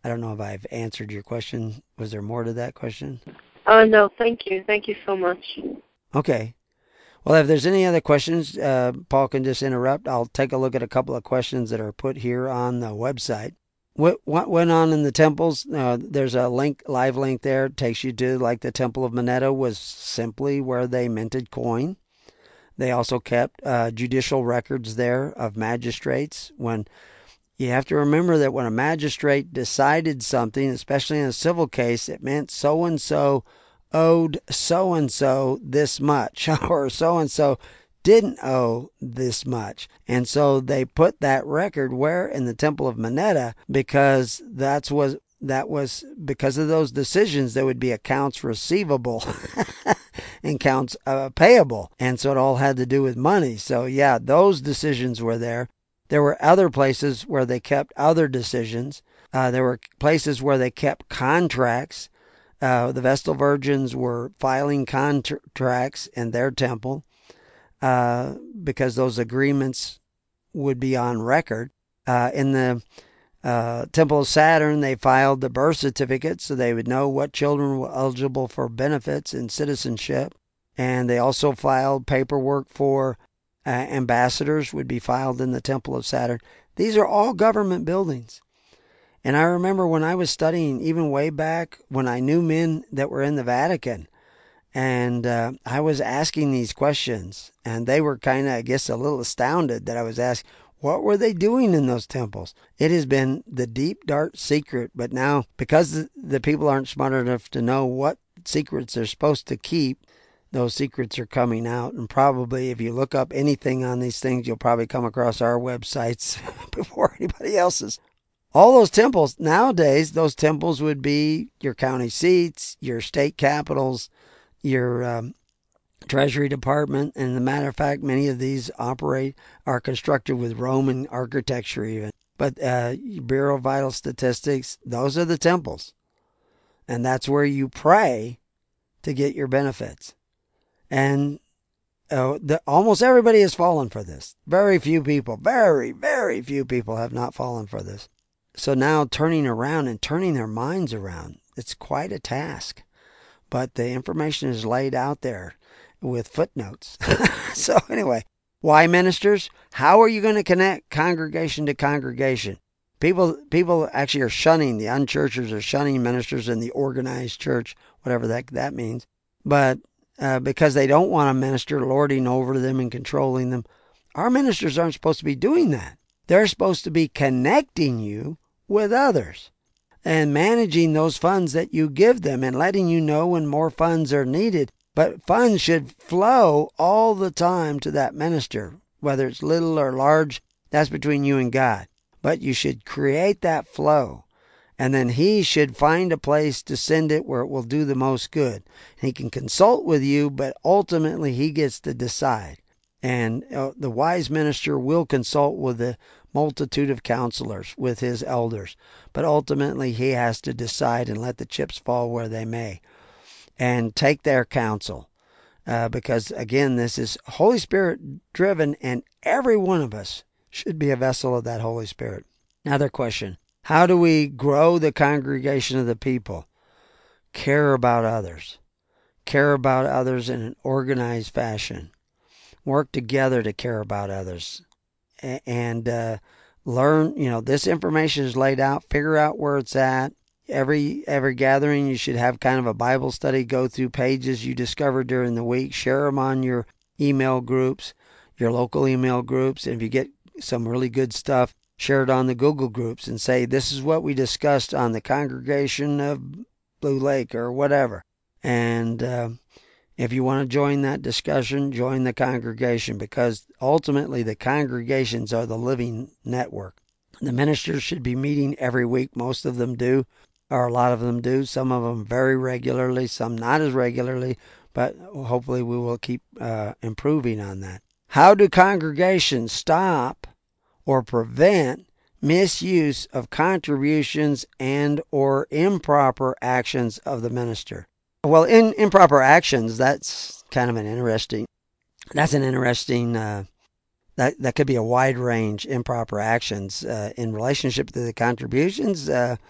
I don't know if I've answered your question. Was there more to that question? Uh, no, thank you. Thank you so much. Okay. Well, if there's any other questions, uh, Paul can just interrupt. I'll take a look at a couple of questions that are put here on the website. What what went on in the temples? Uh, there's a link, live link there. It takes you to, like, the Temple of Moneta was simply where they minted coin. They also kept uh, judicial records there of magistrates. When you have to remember that when a magistrate decided something, especially in a civil case, it meant so and so owed so and so this much, or so and so didn't owe this much. And so they put that record where? In the Temple of Moneta, because that's was that was because of those decisions there would be accounts receivable and accounts uh, payable. And so it all had to do with money. So yeah, those decisions were there. There were other places where they kept other decisions. Uh, there were places where they kept contracts. Uh, the Vestal Virgins were filing contracts in their temple uh, because those agreements would be on record. Uh, in the uh, Temple of Saturn, they filed the birth certificates so they would know what children were eligible for benefits and citizenship. And they also filed paperwork for uh, ambassadors would be filed in the Temple of Saturn. These are all government buildings. And I remember when I was studying, even way back when I knew men that were in the Vatican, and uh, I was asking these questions, and they were kind of, I guess, a little astounded that I was asking, what were they doing in those temples? It has been the deep, dark secret, but now, because the people aren't smart enough to know what secrets they're supposed to keep, those secrets are coming out. And probably if you look up anything on these things, you'll probably come across our websites before anybody else's. All those temples, nowadays, those temples would be your county seats, your state capitals, your um, Treasury Department. And as a matter of fact, many of these operate, are constructed with Roman architecture even. But uh, Bureau of Vital Statistics, those are the temples. And that's where you pray to get your benefits. And uh, the, almost everybody has fallen for this. Very few people, very, very few people have not fallen for this. So now turning around and turning their minds around, it's quite a task. But the information is laid out there with footnotes. So anyway, why ministers? How are you going to connect congregation to congregation? People people actually are shunning, the unchurchers are shunning ministers in the organized church, whatever that, that means. But uh, because they don't want a minister lording over them and controlling them, our ministers aren't supposed to be doing that. They're supposed to be connecting you with others and managing those funds that you give them and letting you know when more funds are needed. But funds should flow all the time to that minister, whether it's little or large, that's between you and God. But you should create that flow, and then he should find a place to send it where it will do the most good. He can consult with you, but ultimately he gets to decide. And uh, the wise minister will consult with the multitude of counselors, with his elders. But ultimately he has to decide and let the chips fall where they may. And take their counsel. Uh, because, again, this is Holy Spirit driven, and every one of us should be a vessel of that Holy Spirit. Another question. How do we grow the congregation of the people? Care about others. Care about others in an organized fashion. Work together to care about others. And uh, learn, you know, this information is laid out. Figure out where it's at. Every every gathering, you should have kind of a Bible study. Go through pages you discover during the week. Share them on your email groups, your local email groups. And if you get some really good stuff, share it on the Google groups and say, this is what we discussed on the congregation of Blue Lake or whatever. And uh, if you want to join that discussion, join the congregation, because ultimately the congregations are the living network. The ministers should be meeting every week. Most of them do, or a lot of them do. Some of them very regularly, some not as regularly, but hopefully we will keep uh, improving on that. How do congregations stop or prevent misuse of contributions and or improper actions of the minister? Well, in improper actions, that's kind of an interesting, that's an interesting, uh, that, that could be a wide range improper actions uh, in relationship to the contributions. Uh,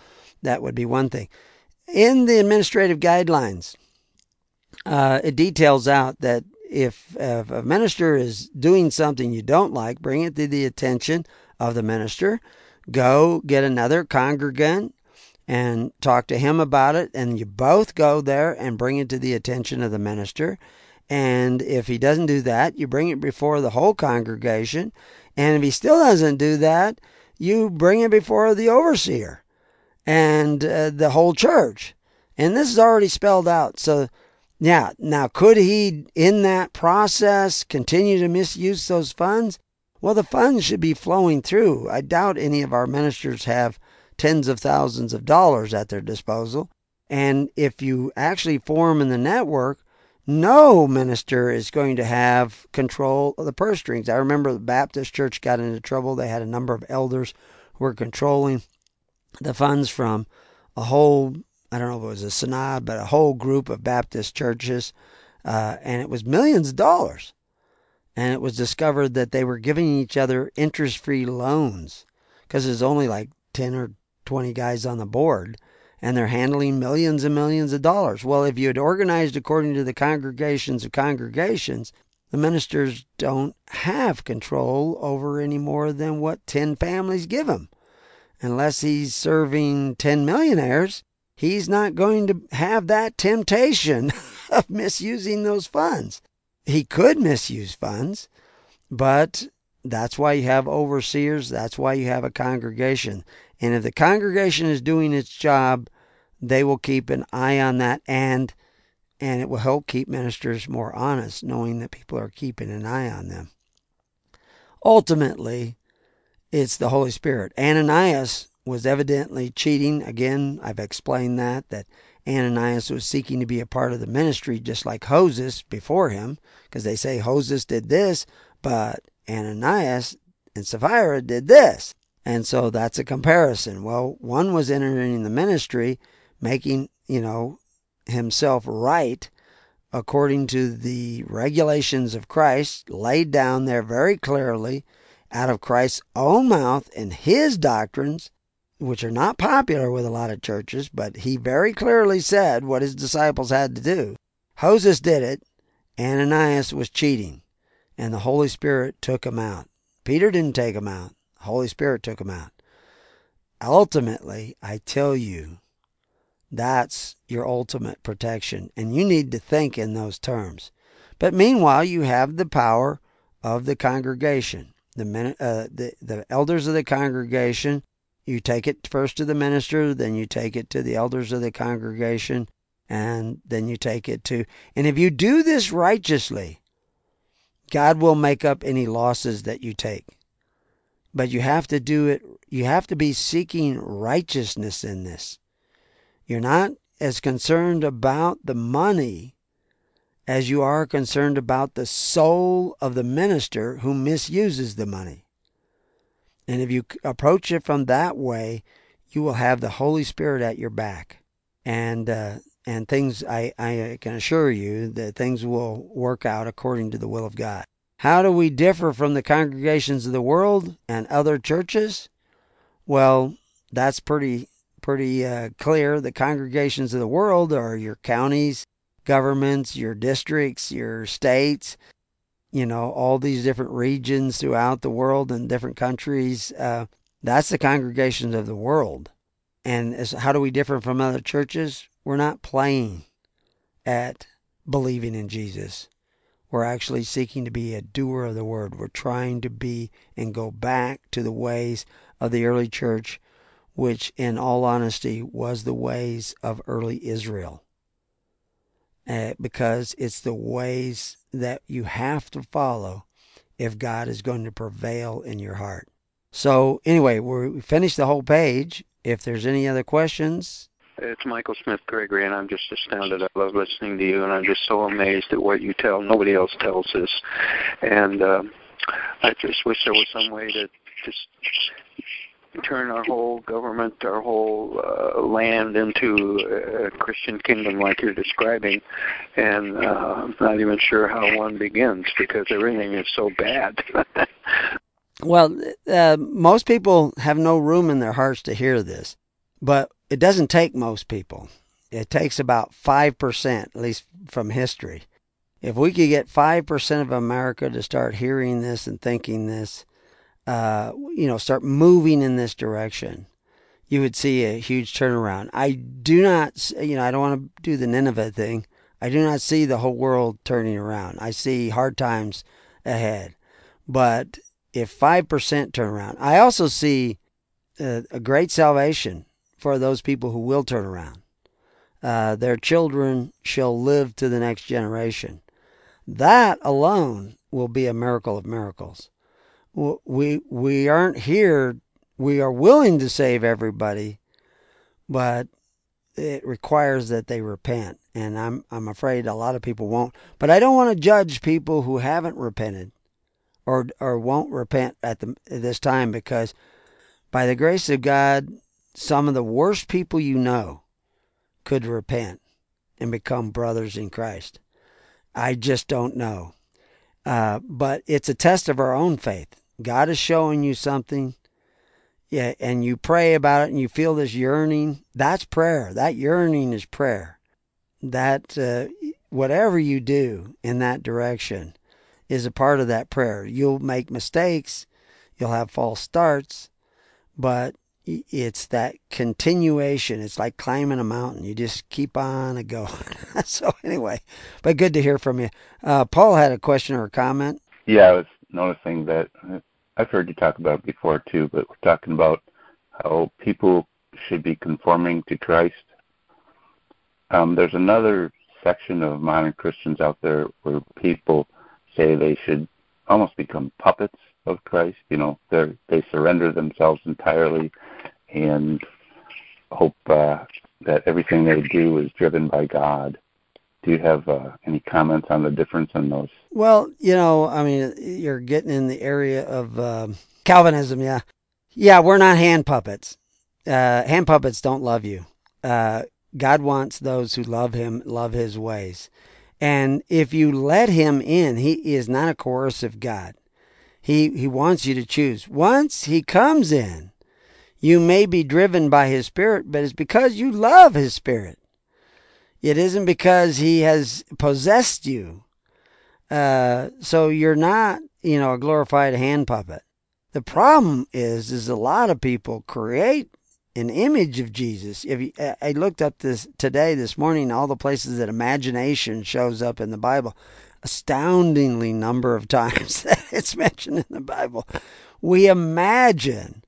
That would be one thing. In the administrative guidelines, uh, it details out that if, if a minister is doing something you don't like, bring it to the attention of the minister. Go get another congregant and talk to him about it, and you both go there and bring it to the attention of the minister. And if he doesn't do that, you bring it before the whole congregation. And if he still doesn't do that, you bring it before the overseer and uh, the whole church. And this is already spelled out. So, yeah, now could he, in that process, continue to misuse those funds? Well, the funds should be flowing through. I doubt any of our ministers have tens of thousands of dollars at their disposal. And if you actually form in the network, no minister is going to have control of the purse strings. I remember the Baptist church got into trouble. They had a number of elders who were controlling the funds from a whole, I don't know if it was a synod, but a whole group of Baptist churches. Uh, and it was millions of dollars. And it was discovered that they were giving each other interest-free loans because there's only like ten or twenty guys on the board, and they're handling millions and millions of dollars. Well, if you had organized according to the congregations of congregations, the ministers don't have control over any more than what ten families give them. Unless he's serving ten millionaires, he's not going to have that temptation of misusing those funds. He could misuse funds, but that's why you have overseers. That's why you have a congregation. And if the congregation is doing its job, they will keep an eye on that, and and it will help keep ministers more honest, knowing that people are keeping an eye on them. Ultimately, it's the Holy Spirit. Ananias was evidently cheating. Again, I've explained that, that Ananias was seeking to be a part of the ministry just like Hoses before him, because they say Hoses did this, but Ananias and Sapphira did this. And so that's a comparison. Well, one was entering the ministry, making, you know, himself right according to the regulations of Christ, laid down there very clearly out of Christ's own mouth and his doctrines, which are not popular with a lot of churches, but he very clearly said what his disciples had to do. Hoses did it. Ananias was cheating, and the Holy Spirit took him out. Peter didn't take him out. The Holy Spirit took him out. Ultimately, I tell you, that's your ultimate protection, and you need to think in those terms. But meanwhile, you have the power of the congregation. The, uh, the, the elders of the congregation, you take it first to the minister, then you take it to the elders of the congregation, and then you take it to... And if you do this righteously, God will make up any losses that you take. But you have to do it, you have to be seeking righteousness in this. You're not as concerned about the money as you are concerned about the soul of the minister who misuses the money. And if you approach it from that way, you will have the Holy Spirit at your back. And uh, and things, I, I can assure you that things will work out according to the will of God. How do we differ from the congregations of the world and other churches? Well, that's pretty pretty uh, clear. The congregations of the world are your counties, governments, your districts, your states, you know, all these different regions throughout the world and different countries. Uh, that's the congregations of the world. And as, how do we differ from other churches? We're not playing at believing in Jesus. We're actually seeking to be a doer of the word. We're trying to be and go back to the ways of the early church, which in all honesty was the ways of early Israel. Uh, because it's the ways that you have to follow if God is going to prevail in your heart. So anyway, we finished the whole page. If there's any other questions. It's Michael Smith Gregory, and I'm just astounded. I love listening to you, and I'm just so amazed at what you tell. Nobody else tells this. And uh, I just wish there was some way to just turn our whole government, our whole uh, land into a Christian kingdom like you're describing. And uh, I'm not even sure how one begins because everything is so bad. Well, uh, most people have no room in their hearts to hear this. But it doesn't take most people. It takes about five percent, at least from history. If we could get five percent of America to start hearing this and thinking this, uh, you know, start moving in this direction, you would see a huge turnaround. I do not, you know, I don't want to do the Nineveh thing. I do not see the whole world turning around. I see hard times ahead. But if five percent turn around, I also see a, a great salvation for those people who will turn around. Uh, their children shall live to the next generation. That alone will be a miracle of miracles. We we aren't here. We are willing to save everybody, but it requires that they repent. And I'm I'm afraid a lot of people won't. But I don't want to judge people who haven't repented or or won't repent at the at this time, because by the grace of God, some of the worst people you know could repent and become brothers in Christ. I just don't know. Uh, but it's a test of our own faith. God is showing you something, yeah, and you pray about it and you feel this yearning. That's prayer. That yearning is prayer. That uh, whatever you do in that direction is a part of that prayer. You'll make mistakes. You'll have false starts, but it's that continuation. It's like climbing a mountain. You just keep on a going. So anyway, but good to hear from you. Uh, Paul had a question or a comment. Yeah, I was noticing that. I've heard you talk about it before too, but we're talking about how people should be conforming to Christ. Um, there's another section of modern Christians out there where people say they should almost become puppets of Christ. You know, they they surrender themselves entirely and hope uh, that everything they do is driven by God. Do you have uh, any comments on the difference in those? Well, you know, I mean, you're getting in the area of uh, Calvinism, yeah. Yeah, we're not hand puppets. Uh, hand puppets don't love you. Uh, God wants those who love him, love his ways. And if you let him in, he is not a coercive God. He he wants you to choose. Once he comes in, you may be driven by his Spirit, but it's because you love his Spirit. It isn't because he has possessed you. Uh, so you're not, you know, a glorified hand puppet. The problem is, is a lot of people create an image of Jesus. If you, I looked up this today, this morning, all the places that imagination shows up in the Bible. Astoundingly number of times that it's mentioned in the Bible. We imagine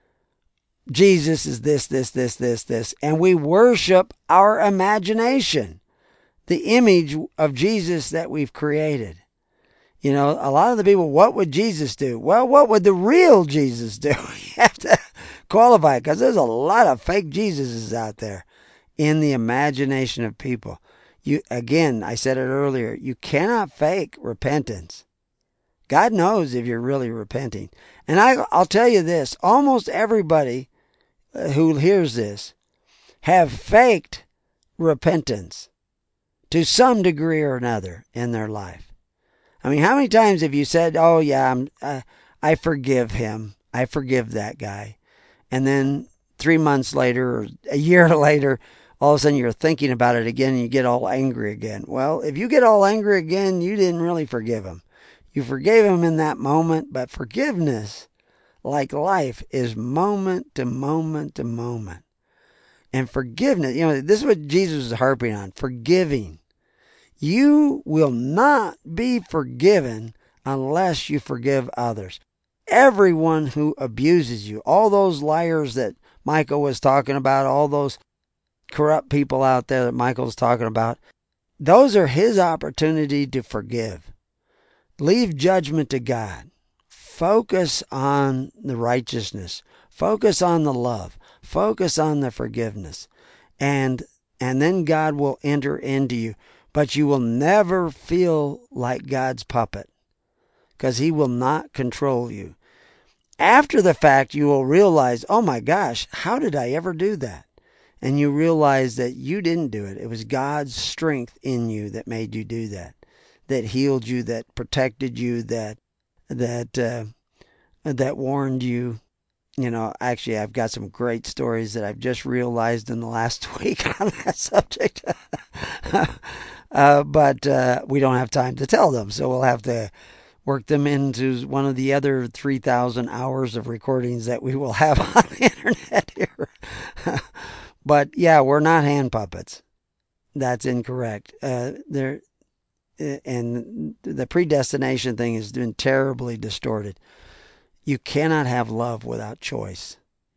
Jesus is this, this, this, this, this, and we worship our imagination, the image of Jesus that we've created. You know, a lot of the people, what would Jesus do? Well, what would the real Jesus do? You have to qualify, because there's a lot of fake Jesuses out there in the imagination of people. You again, I said it earlier, you cannot fake repentance. God knows if you're really repenting. And I, I'll tell you this, almost everybody who hears this have faked repentance to some degree or another in their life. I mean, how many times have you said, oh yeah, I'm, uh, I forgive him. I forgive that guy. And then three months later or a year later, all of a sudden you're thinking about it again and you get all angry again. Well, if you get all angry again, you didn't really forgive him. You forgave him in that moment, but forgiveness, like life, is moment to moment to moment. And forgiveness, you know, this is what Jesus is harping on, forgiving. You will not be forgiven unless you forgive others. Everyone who abuses you, all those liars that Michael was talking about, all those corrupt people out there that Michael's talking about, those are his opportunity to forgive. Leave judgment to God. Focus on the righteousness. Focus on the love. Focus on the forgiveness. And and then God will enter into you. But you will never feel like God's puppet, because he will not control you. After the fact, you will realize, oh my gosh, how did I ever do that? And you realize that you didn't do it. It was God's strength in you that made you do that, that healed you, that protected you, that that uh, that warned you. you know, actually, I've got some great stories that I've just realized in the last week on that subject. uh, but uh, we don't have time to tell them, so we'll have to work them into one of the other three thousand hours of recordings that we will have on the internet here. But yeah, we're not hand puppets. That's incorrect. Uh, there, and the predestination thing has been terribly distorted. You cannot have love without choice.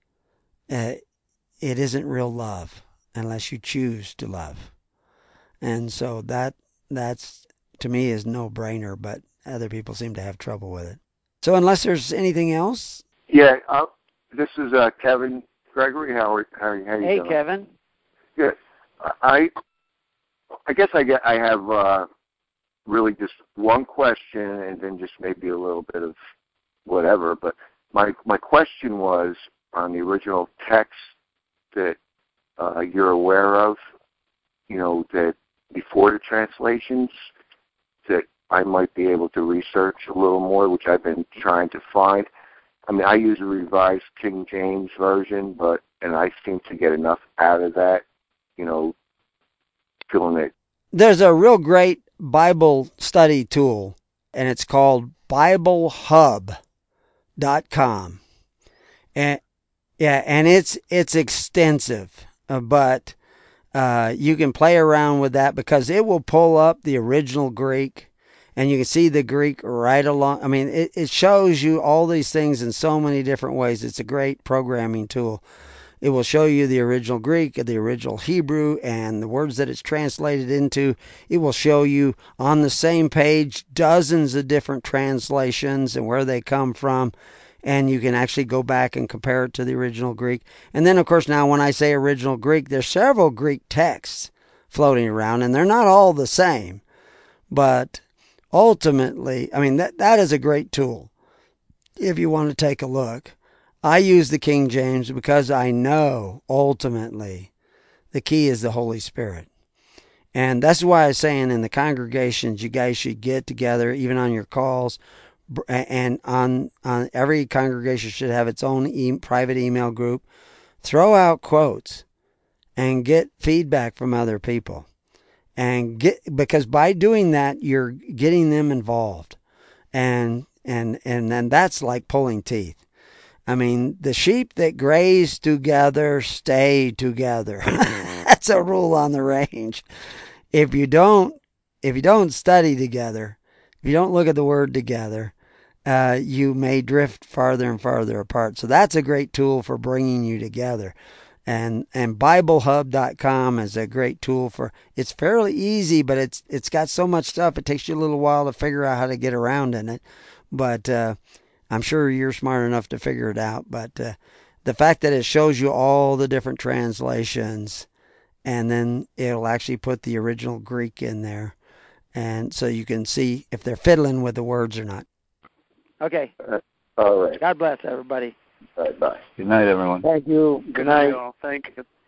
Uh, it isn't real love unless you choose to love. And so that that's to me is no brainer, but other people seem to have trouble with it. So unless there's anything else. Yeah, uh, this is uh, Kevin Gregory. How are, how, how are you hey, doing? Kevin. Good. I I guess I get I have uh, really just one question and then just maybe a little bit of whatever. But my my question was on the original text that uh, you're aware of, you know, that before the translations that I might be able to research a little more, which I've been trying to find. I mean, I use a revised King James version, but and I seem to get enough out of that, you know, feeling it. There's a real great Bible study tool, and it's called Bible Hub dot com. And yeah, and it's it's extensive, uh, but uh, you can play around with that because it will pull up the original Greek, and you can see the Greek right along. I mean, it, it shows you all these things in so many different ways. It's a great programming tool. It will show you the original Greek, the original Hebrew, and the words that it's translated into. It will show you on the same page dozens of different translations and where they come from. And you can actually go back and compare it to the original Greek. And then, of course, now when I say original Greek, there's several Greek texts floating around, and they're not all the same. But ultimately, I mean, that that is a great tool if you want to take a look. I use the King James because I know ultimately the key is the Holy Spirit. And that's why I was saying in the congregations, you guys should get together, even on your calls, and on, on every congregation should have its own e- private email group. Throw out quotes and get feedback from other people. And get, because by doing that, you're getting them involved. And, and, and then that's like pulling teeth. I mean, the sheep that graze together stay together. That's a rule on the range. If you don't, if you don't study together, if you don't look at the word together, uh, you may drift farther and farther apart. So that's a great tool for bringing you together. And and Bible Hub dot com is a great tool for. It's fairly easy, but it's it's got so much stuff. It takes you a little while to figure out how to get around in it. But uh, I'm sure you're smart enough to figure it out. But uh, the fact that it shows you all the different translations, and then it'll actually put the original Greek in there, and so you can see if they're fiddling with the words or not. Okay. Uh, all right. God bless everybody. Bye bye. Good night, everyone. Thank you. Good night, all. Thank you.